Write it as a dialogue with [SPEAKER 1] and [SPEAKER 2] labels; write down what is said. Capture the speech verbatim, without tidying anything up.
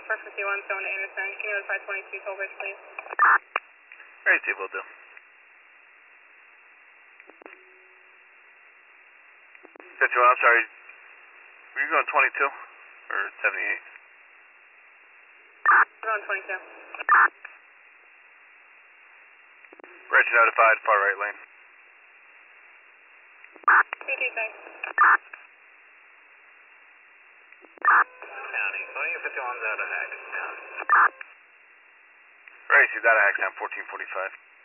[SPEAKER 1] four fifty-one, going to Anderson. Can you notify twenty-two Tollbridge, please?
[SPEAKER 2] Right, Steve, will do. fifty-one, I'm sorry. Were you going twenty-two or seventy-eight?
[SPEAKER 1] I'm going twenty-two.
[SPEAKER 2] Right, you notified, far right lane.
[SPEAKER 1] Thank you, thanks.
[SPEAKER 3] County, twenty fifty-one's out of Hackettstown.
[SPEAKER 2] Right, she's out of Hackettstown, fourteen forty-five.